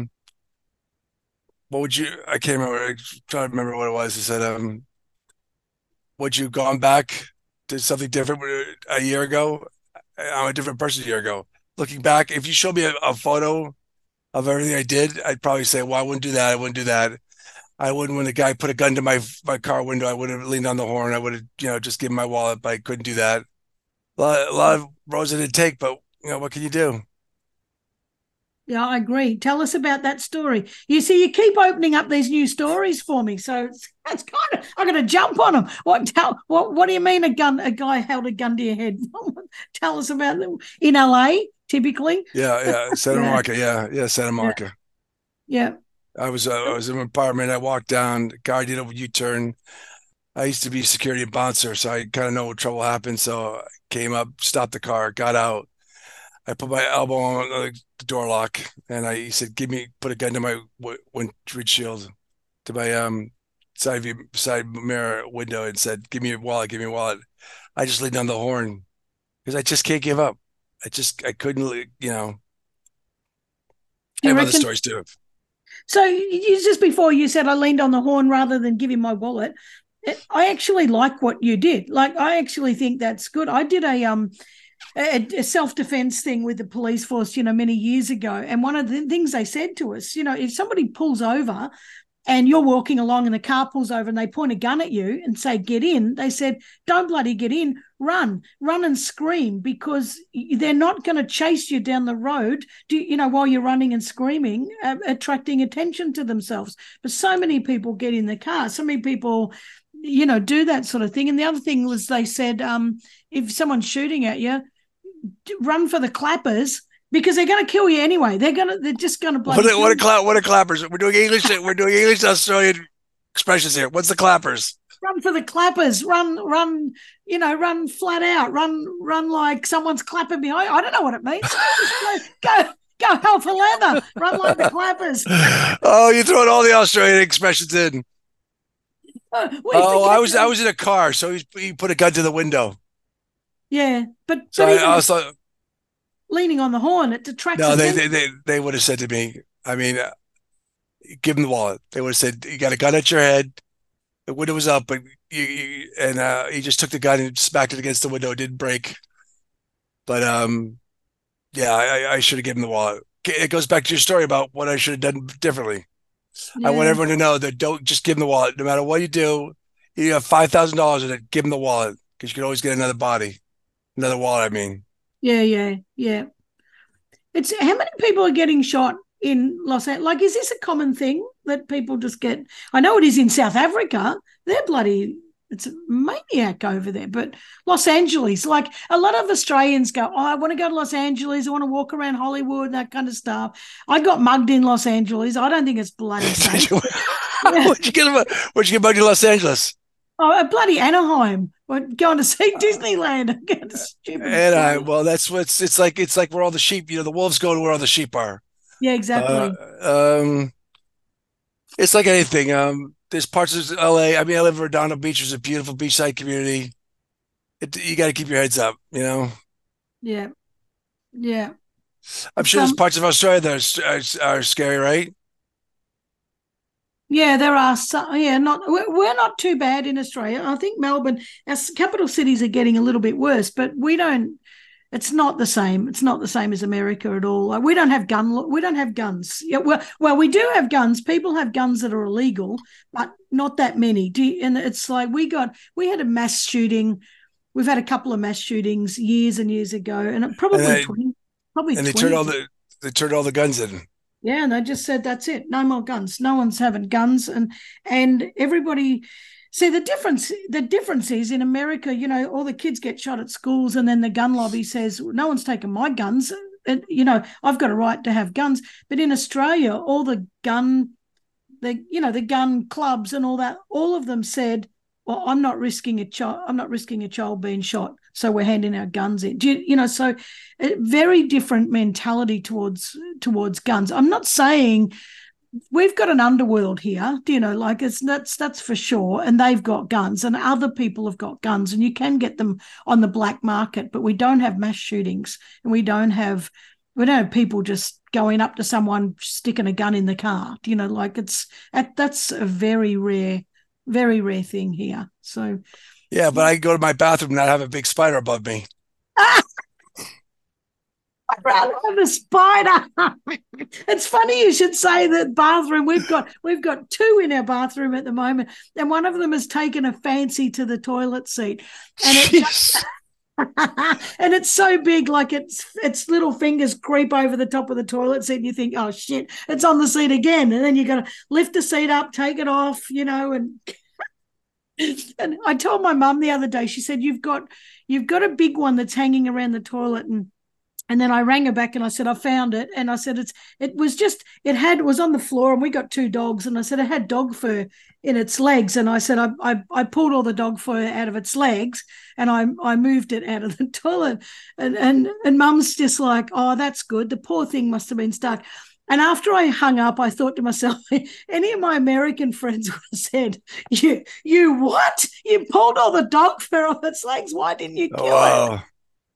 what would you, I can't remember. I'm trying to remember what it was. They said, would you gone back to something different a year ago? I'm a different person a year ago. Looking back, if you showed me a photo of everything I did, I'd probably say, well, I wouldn't do that. I wouldn't do that. I wouldn't, when the guy put a gun to my car window, I would have leaned on the horn. I would have, just given my wallet, but I couldn't do that. A lot of roads I didn't take, but what can you do? Yeah, I agree. Tell us about that story. You see, you keep opening up these new stories for me, so it's kind of I'm going to jump on them. What do you mean a guy held a gun to your head? Tell us about them in LA, typically. Yeah, yeah, Santa Yeah, Monica. Yeah, yeah, Santa yeah, Monica. yeah. I was in an apartment. I walked down. The guy did a U-turn. I used to be security and bouncer, so I kind of know what trouble happened. So I came up, stopped the car, got out. I put my elbow on the door lock, and he said, put a gun to my windshield, to my side mirror window, and said, give me your wallet. I just leaned on the horn because I just can't give up. I couldn't, Do I you have other reckon? stories too. So just before you said I leaned on the horn rather than give him my wallet. I actually like what you did. Like I actually think that's good. I did a self-defense thing with the police force, many years ago. And one of the things they said to us, if somebody pulls over and you're walking along and the car pulls over and they point a gun at you and say, get in, they said, don't bloody get in, run and scream because they're not going to chase you down the road, while you're running and screaming, attracting attention to themselves. But so many people get in the car. So many people, do that sort of thing. And the other thing was they said, if someone's shooting at you, run for the clappers because they're going to kill you anyway. They're just going to bloody kill you. What are clappers? We're doing English. We're doing English to Australian expressions here. What's the clappers? Run for the clappers. Run. Run flat out. Run like someone's clapping behind. I don't know what it means. Just go hell for leather. Run like the clappers. Oh, you're throwing all the Australian expressions in. We Oh, forget I those. was in a car, so he put a gun to the window. Yeah, So but even I was like, leaning on the horn. It detracts No, attention. they would have said to me, I mean, give him the wallet. They would have said, you got a gun at your head. The window was up, but he just took the gun and smacked it against the window. It didn't break. But yeah, I should have given the wallet. It goes back to your story about what I should have done differently. I want Yeah. everyone to know that don't just give them the wallet. No matter what you do, you have $5,000 in it. Give them the wallet because you can always get another body, another wallet. I mean, Yeah. Yeah. Yeah. It's how many people are getting shot in Los Angeles? Like, is this a common thing that people just get? I know it is in South Africa. They're bloody, it's a maniac over there. But Los Angeles, like a lot of Australians go, oh, I want to go to Los Angeles. I want to walk around Hollywood, that kind of stuff. I got mugged in Los Angeles. I don't think it's bloody safe. Yeah. where'd you get them? Where'd you get back to Los Angeles? Oh, bloody Anaheim. We're going to see Disneyland. I'm going to stupid. Well, that's what's it's like where all the sheep, the wolves go to where all the sheep are. Yeah, Uh, exactly. um, it's like anything. There's parts of LA. I mean, I live in Redondo Beach, which is a beautiful beachside community. You got to keep your heads up, Yeah, yeah. I'm It's sure there's parts of Australia that are scary, right? yeah, there are some. Yeah, not we're not too bad in Australia. I think Melbourne, our capital cities are getting a little bit worse, but we don't. It's not the same. It's not the same as America at all. Like, we don't have gun. We don't have guns. Yeah, well, we do have guns. People have guns that are illegal, but not that many. And it's like we had a mass shooting. We've had a couple of mass shootings years and years ago, and And probably they, 20, probably and 20. they turned all the guns in. Yeah, and they just said that's it. No more guns. No one's having guns, and everybody. See the difference. The difference is in America. All the kids get shot at schools, and then the gun lobby says no one's taking my guns. And I've got a right to have guns. But in Australia, all the gun clubs and all that, all of them said, well, I'm not risking a child. I'm not risking a child being shot. So we're handing our guns in. So a very different mentality towards guns. I'm not saying we've got an underworld here, like that's for sure. And they've got guns, and other people have got guns, and you can get them on the black market, but we don't have mass shootings, and we don't have people just going up to someone sticking a gun in the car. Like that's a very rare thing here. So Yeah, but I can go to my bathroom and not have a big spider above me. I'd rather have a spider. It's funny you should say that bathroom. We've got two in our bathroom at the moment, and one of them has taken a fancy to the toilet seat, and Jeez. and it's so big, like its little fingers creep over the top of the toilet seat, and you think, oh shit, it's on the seat again, and then you got to lift the seat up, take it off, and and I told my mum the other day. She said you've got a big one that's hanging around the toilet, and then I rang her back and I said, I found it. And I said, it was on the floor, and we got two dogs. And I said, it had dog fur in its legs. And I said, I pulled all the dog fur out of its legs, and I moved it out of the toilet. And mum's just like, oh, that's good. The poor thing must have been stuck. And after I hung up, I thought to myself, any of my American friends would have said, you what? You pulled all the dog fur off its legs. Why didn't you Oh, kill it? wow.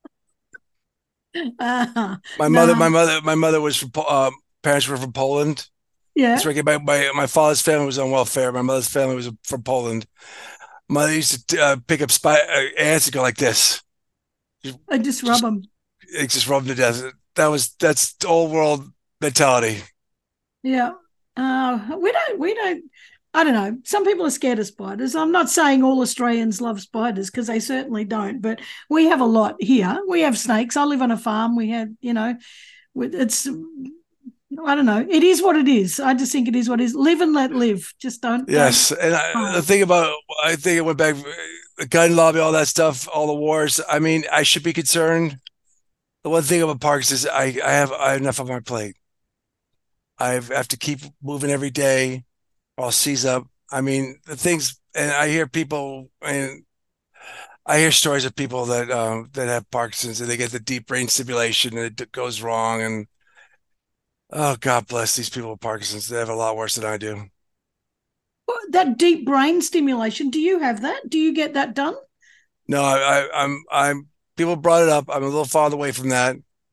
No, My mother was from parents were from Poland. yeah, It's right. My father's family was on welfare. My mother's family was from Poland. Mother used to pick up ants and go like this, I just rub just them. it just rub them to death. That's old world mentality. Yeah. We don't, I don't know. Some people are scared of spiders. I'm not saying all Australians love spiders, because they certainly don't, but we have a lot here. We have snakes. I live on a farm. We have, it's, I don't know. It is what it is. I just think it is what it is. Live and let live. Just don't. Yes, and the Harm. thing about I think it went back the gun lobby, all that stuff, all the wars. I mean, I should be concerned. The one thing about parks is I have enough on my plate. I have to keep moving every day, or I'll seize up. I mean, the things, and I hear people, and I hear stories of people that have Parkinson's and they get the deep brain stimulation and it goes wrong. And oh, God bless these people with Parkinson's. They have a lot worse than I do. That deep brain stimulation, do you have that? Do you get that done? No, I'm. People brought it up. I'm a little farther away from that.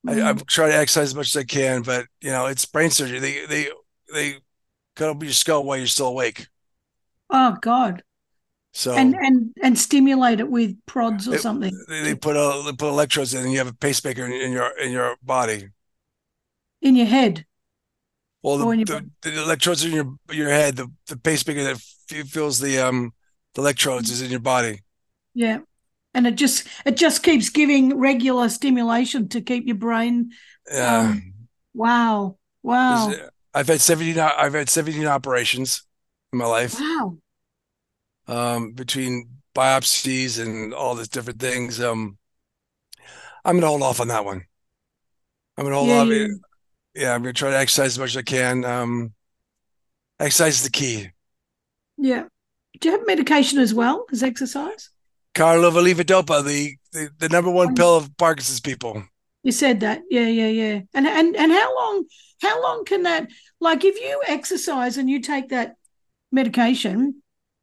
I'm trying to exercise as much as I can, but it's brain surgery. They cut open your skull while you're still awake. Oh God. And So and stimulate it with prods or it, something they put electrodes in, and you have a pacemaker in your body. in your head Well, or in your body. the electrodes are in your head. The pacemaker that feels the electrodes is in your body. Yeah. And it just keeps giving regular stimulation to keep your brain. Yeah, Um, wow. because Wow. I've had 17 operations in my life, Wow. between biopsies and all these different things. I'm gonna hold off on that one. I'm gonna hold Yeah, off. yeah, Yeah, I'm gonna try to exercise as much as I can. Exercise is the key. yeah. Do you have medication as well as exercise? Carlo levodopa, the number one pill of Parkinson's people. You said that. Yeah, yeah, yeah. And how long can that, like if you exercise and you take that medication,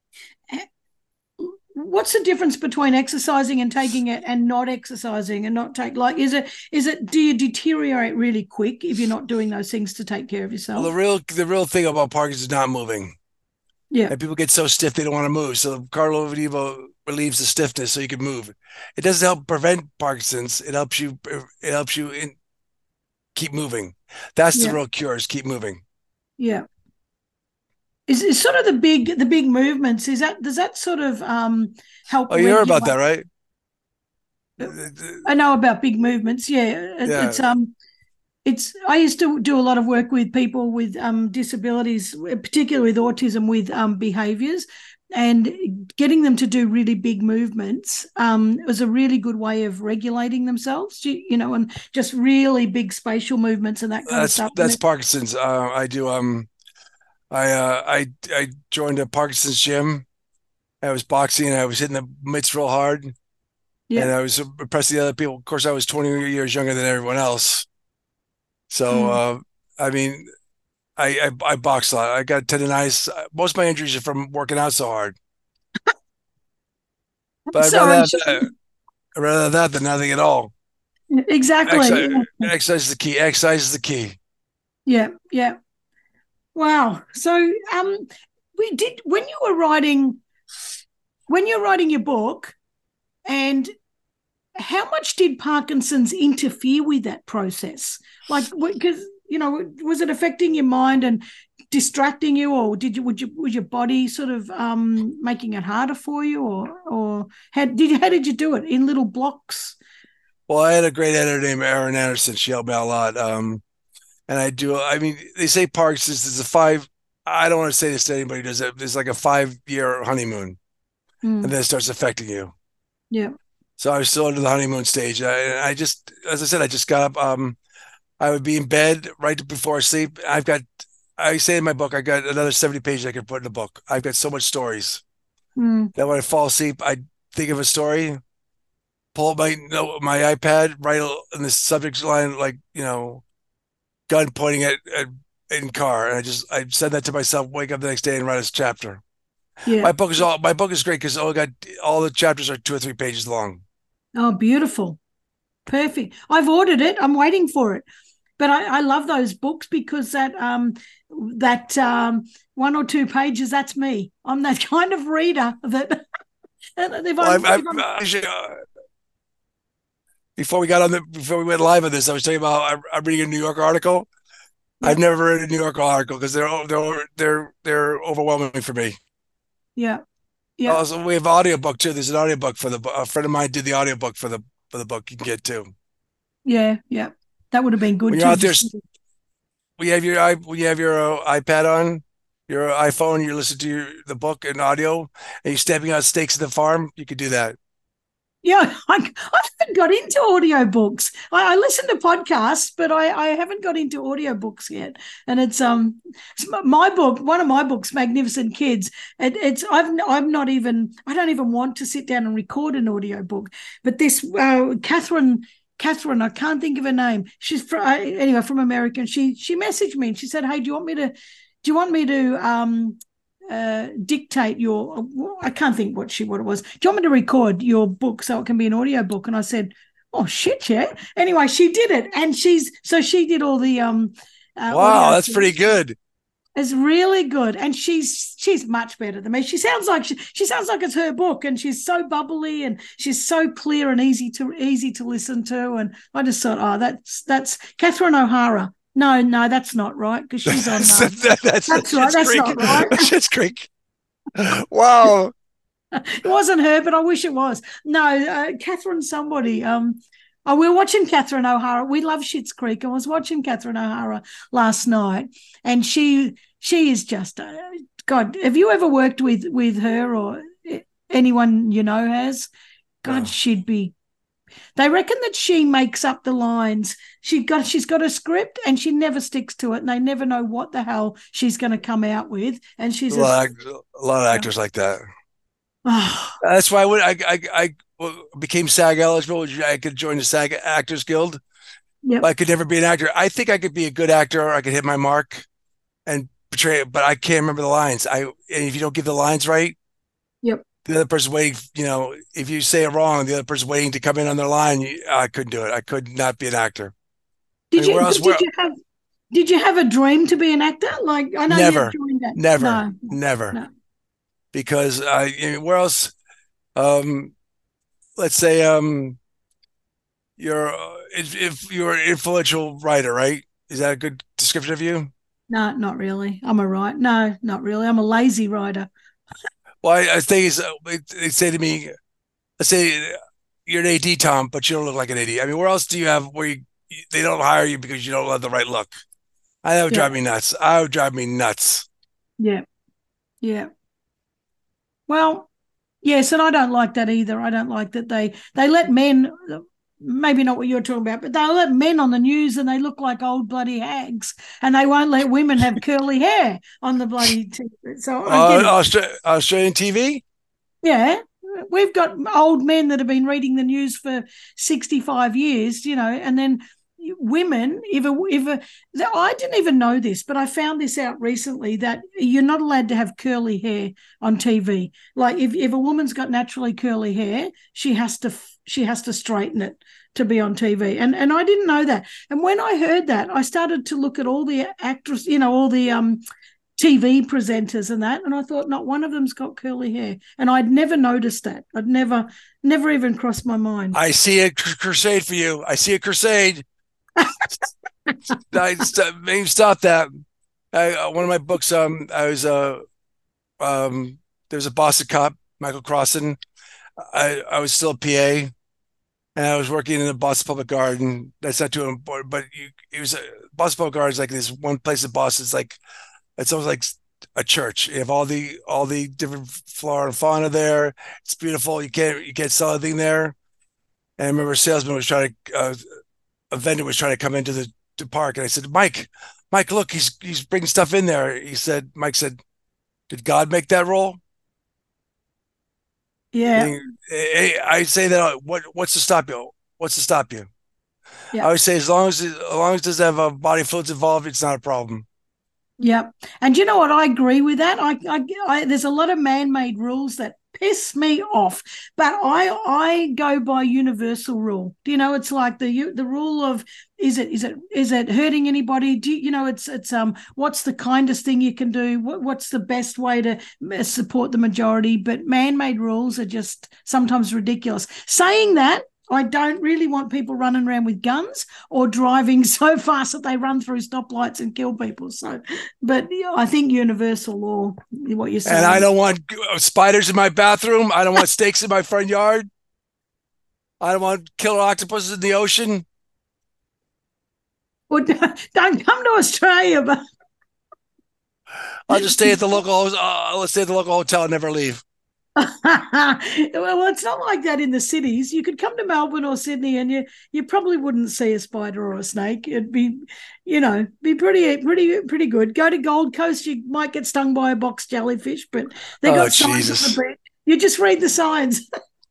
what's the difference between exercising and taking it and not exercising and not take, like is it do you deteriorate really quick if you're not doing those things to take care of Well, yourself? the real thing about Parkinson's is not moving, Yeah. and people get so stiff they don't want to move. So Carlo levo relieves the stiffness so you can move. It doesn't help prevent Parkinson's. It helps you. It helps you keep moving. That's the Yeah. real cure: is keep moving. Yeah. Is sort of the big movements, is that, does that sort of help Oh, you heard about regulate? that, right? I know about big movements. Yeah, Yeah, it's I used to do a lot of work with people with disabilities, particularly with autism, with behaviors, and getting them to do really big movements was a really good way of regulating themselves, and just really big spatial movements and that kind of stuff. And that's Parkinson's. I do. I joined a Parkinson's gym. I was boxing and I was hitting the mitts real hard, yeah. and I was impressing the other people. Of course, I was 20 years younger than everyone else. So, Mm. I mean, I box a lot. I got tendonitis. Most of my injuries are from working out so hard. But Sorry. I'd rather have that than nothing at all. Exactly. Exercise, exercise is the key. Exercise is the key. Yeah, yeah. Wow. So, we did when you're writing your book, and how much did Parkinson's interfere with that process? Like, because was it affecting your mind and distracting you, or was your body sort of making it harder for you, or how did you do it in little blocks? Well, I had a great editor named Erin Anderson. She helped me out a lot. And I do. I mean, they say Parkinson's is a five. I don't want to say this to anybody. Does it? There's like a 5 year honeymoon, and Mm, then it starts affecting you. yeah, So I was still under the honeymoon stage. I just, as I said, I just got up. I would be in bed right before I sleep. I say in my book, I got another 70 pages I could put in the book. I've got so much stories mm, that when I fall asleep, I think of a story, pull up my iPad, write in the subject line, like, gun pointing at in car. And I send that to myself, wake up the next day and write a chapter. yeah. My book is great because all the chapters are 2 or 3 pages long. Oh, beautiful, perfect. I've ordered it. I'm waiting for it. But I love those books because that 1 or 2 pages, that's me. I'm that kind of reader that if Well, if I'm actually, before we went live on this, I was talking about I'm reading a New York article. yeah, I've never read a New York article because they're overwhelming for me. yeah, yeah, Also, we have audiobook too. There's an audiobook for a friend of mine did the audiobook for the book you can get too. yeah, yeah. That would have been good When you're too. out there, Just when you have your iPad on, your iPhone, you listen to the book and audio, and you're stepping out stakes in the farm. You could do that. yeah, I haven't got into audiobooks. I listen to podcasts, but I haven't got into audiobooks yet. And it's my book, one of my books, Magnificent Kids. I'm not even, I don't even want to sit down and record an audiobook. But this Catherine, I can't think of her name. She's anyway from America. And she messaged me and she said, "Hey, do you want me to dictate your, I can't think what it was. Do you want me to record your book so it can be an audio book?" And I said, Oh shit, yeah. Anyway, she did it, and she did all the Wow, audio. that's pretty good. It's really good, and she's much better than me. She sounds like she sounds like it's her book, and she's so bubbly, and she's so clear and easy to listen to. And I just thought, oh, that's Catherine O'Hara. No, no, that's not right because she's on. That's That's right. Schitt's That's Creek. not right. Schitt's Creek. Wow. It wasn't her, but I wish it was. No, Catherine somebody. Oh, we were watching Catherine O'Hara. We love Schitt's Creek. I was watching Catherine O'Hara last night, and she is just God. Have you ever worked with her or anyone you know has? God, No. she'd be. They reckon that she makes up the lines. She's got a script and she never sticks to it, and they never know what the hell she's going to come out with. And she's A lot of actors like that. oh, That's why I became SAG eligible. I could join the SAG Actors Guild. yep, But I could never be an actor. I think I could be a good actor. I could hit my mark and portray it, but I can't remember the lines. And if you don't give the lines right, yep. the other person waiting, if you say it wrong, the other person waiting to come in on their line, I couldn't do it. I could not be an actor. I Did mean, you where else? did you have a dream to be an actor? Like I know you Never, joined that. never, No, never. no. Because where else? Um, let's say you're if you're an influential writer, right? Is that a good description of you? No, not really. I'm a writer. No, not really. I'm a lazy writer. Well, I think they say to me, let's say you're an AD, Tom, but you don't look like an AD. I mean, where else do you have where they don't hire you because you don't have the right look? That would Yeah, drive me nuts. I would drive me nuts. yeah, yeah. Well, yes, and I don't like that either. I don't like that they let men, maybe not what you're talking about, but they let men on the news and they look like old bloody hags, and they won't let women have curly hair on the bloody TV. So I get it. Australian TV. Yeah, we've got old men that have been reading the news for 65 years, and then women, I didn't even know this, but I found this out recently that you're not allowed to have curly hair on TV. Like if a woman's got naturally curly hair, she has to straighten it to be on TV. And I didn't know that. And when I heard that, I started to look at all the actors, all the TV presenters and that, and I thought not one of them's got curly hair, and I'd never noticed that. I'd never even crossed my mind. I see a crusade for you. I see a crusade. Maybe stop that. One of my books. I was there was a Boston cop, Michael Crossan. I was still a PA, and I was working in the Boston Public Garden. That's not too important, but it was Boston Public Garden is like this one place in Boston. It's almost like a church. You have all the different flora and fauna there. It's beautiful. You can't sell anything there. And I remember a salesman was trying to a vendor was trying to come into the park, and I said, Mike, look, he's bringing stuff in there. Mike said, did God make that role? Yeah, I say that what's to stop you? What's to stop you? I yeah. always say as long as it doesn't have body fluids involved, it's not a problem. Yep. And you know what? I agree with that. There's a lot of man-made rules that piss me off, but I go by universal rule. It's like the rule of is it hurting anybody? It's what's the kindest thing you can do? What's the best way to support the majority? But man-made rules are just sometimes ridiculous. Saying that, I don't really want people running around with guns or driving so fast that they run through stoplights and kill people. So, but I think universal law, what you're saying. And I don't want spiders in my bathroom. I don't want snakes in my front yard. I don't want killer octopuses in the ocean. Well, don't come to Australia, but I'll just stay at the local. Let's stay at the local hotel and never leave. well, it's not like that in the cities. You could come to Melbourne or Sydney, and you probably wouldn't see a spider or a snake. It'd be pretty good. Go to Gold Coast, you might get stung by a box jellyfish, but they got signs Jesus. on the beach. You just read the signs.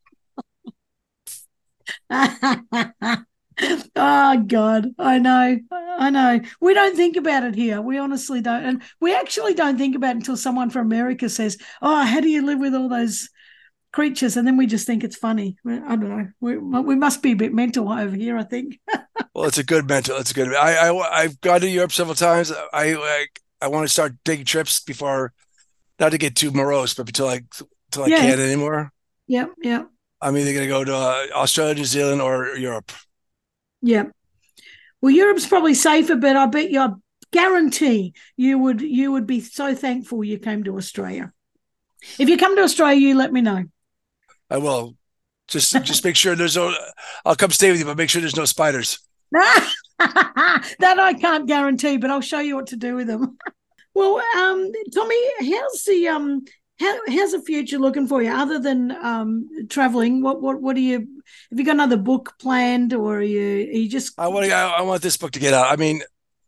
Oh God, I know. We don't think about it here. We honestly don't, and we actually don't think about it until someone from America says, "Oh, how do you live with all those creatures, and then we just think it's funny. I don't know. We must be a bit mental over here, I think. Well, it's a good mental. It's a good. I've gone to Europe several times. I want to start taking trips before, not to get too morose, but until I can't anymore. Yeah. I'm either going to go to Australia, New Zealand, or Europe. Yeah. Well, Europe's probably safer, but I bet you, I guarantee you would be so thankful you came to Australia. If you come to Australia, you let me know. I will. Just make sure there's no. I'll come stay with you, but make sure there's no spiders. That I can't guarantee, but I'll show you what to do with them. Well, Tommy, how's the future looking for you? Other than traveling, what do you? Have you got another book planned, or are you just? I want this book to get out. I mean,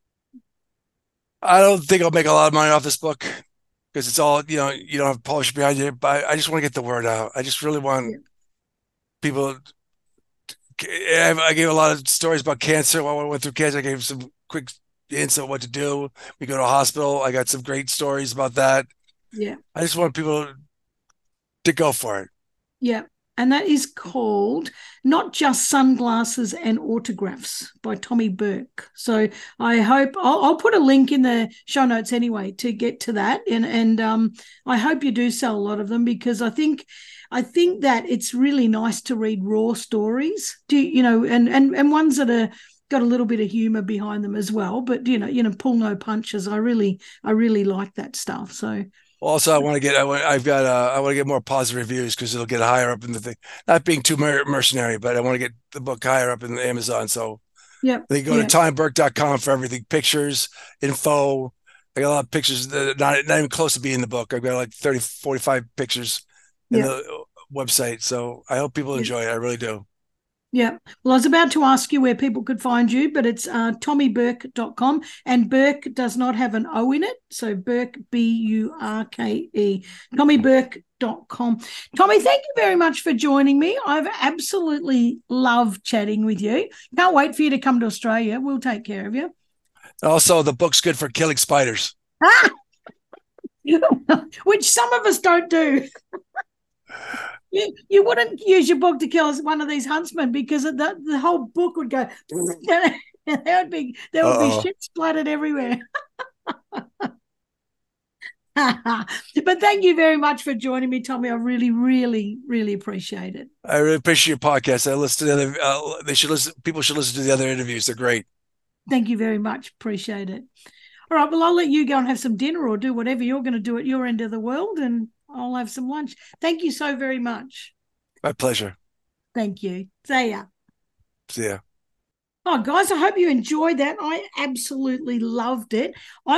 I don't think I'll make a lot of money off this book because it's all, you don't have a publisher behind you. But I just want to get the word out. I just really want people. I gave a lot of stories about cancer. While I went through cancer, I gave some quick hints of what to do. We go to a hospital. I got some great stories about that. Yeah. I just want people to go for it. Yeah. And that is called Not Just Sunglasses and Autographs by Tommy Burke. So I hope I'll put a link in the show notes anyway to get to that. And I hope you do sell a lot of them, because I think that it's really nice to read raw stories, and ones that are got a little bit of humor behind them as well. But pull no punches. I really like that stuff. So. Also, I want to get more positive reviews because it'll get higher up in the thing. Not being too mercenary, but I want to get the book higher up in the Amazon. So they go to TommyBurke.com for everything, pictures, info. I got a lot of pictures that are not even close to being in the book. I've got like 30, 45 pictures in the website. So I hope people enjoy it. I really do. Yeah. Well, I was about to ask you where people could find you, but it's TommyBurke.com, and Burke does not have an O in it. So Burke, Burke, TommyBurke.com. Tommy, thank you very much for joining me. I've absolutely loved chatting with you. Can't wait for you to come to Australia. We'll take care of you. Also, the book's good for killing spiders. Which some of us don't do. You wouldn't use your book to kill one of these huntsmen, because the whole book would go. There would be shit splattered everywhere. But thank you very much for joining me, Tommy. I really, really, really appreciate it. I really appreciate your podcast. I listen to the other. People should listen to the other interviews. They're great. Thank you very much. Appreciate it. All right. Well, I'll let you go and have some dinner or do whatever you're going to do at your end of the world, and I'll have some lunch. Thank you so very much. My pleasure. Thank you. See ya. See ya. Oh, guys, I hope you enjoyed that. I absolutely loved it.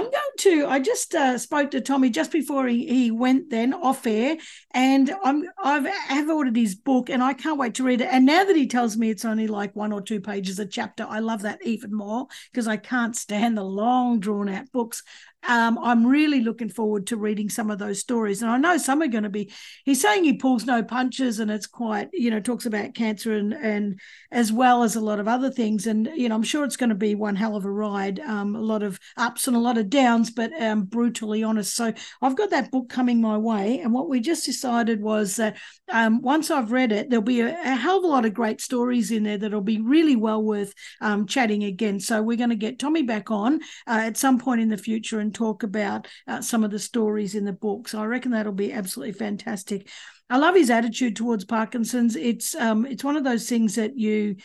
I just spoke to Tommy just before he went then off air, and I've ordered his book, and I can't wait to read it. And now that he tells me it's only like 1 or 2 pages a chapter, I love that even more, because I can't stand the long drawn out books. I'm really looking forward to reading some of those stories. And I know some are going to be, he's saying he pulls no punches, and it's quite, talks about cancer and as well as a lot of other things. And, I'm sure it's going to be one hell of a ride, a lot of ups and a lot of downs, but brutally honest. So I've got that book coming my way. And what we just decided was that once I've read it, there'll be a hell of a lot of great stories in there that'll be really well worth chatting again. So we're going to get Tommy back on at some point in the future and talk about some of the stories in the book. So I reckon that'll be absolutely fantastic. I love his attitude towards Parkinson's. It's one of those things that you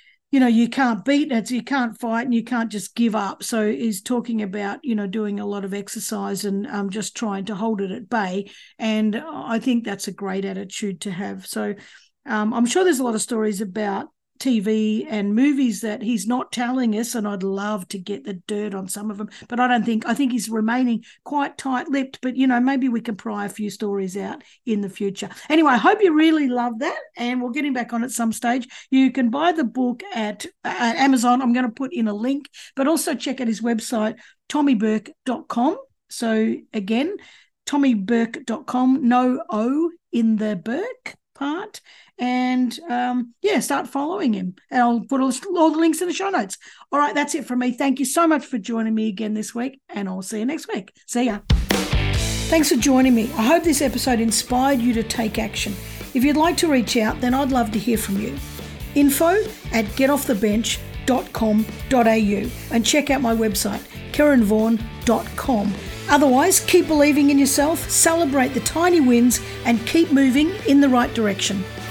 can't beat it, you can't fight, and you can't just give up. So he's talking about, doing a lot of exercise and just trying to hold it at bay. And I think that's a great attitude to have. So I'm sure there's a lot of stories about TV and movies that he's not telling us, and I'd love to get the dirt on some of them, but I think he's remaining quite tight-lipped, but maybe we can pry a few stories out in the future. Anyway, I hope you really love that, and we'll get him back on at some stage. You can buy the book at Amazon. I'm going to put in a link, but also check out his website, TommyBurke.com. So again, TommyBurke.com, no O in the Burke part, and start following him, and I'll put all the links in the show notes. All right, that's it from me. Thank you so much for joining me again this week, and I'll see you next week. See ya. Thanks for joining me. I hope this episode inspired you to take action. If you'd like to reach out, then I'd love to hear from you. info@getoffthebench.com.au and check out my website, KarenVaughan.com. Otherwise, keep believing in yourself, celebrate the tiny wins, and keep moving in the right direction.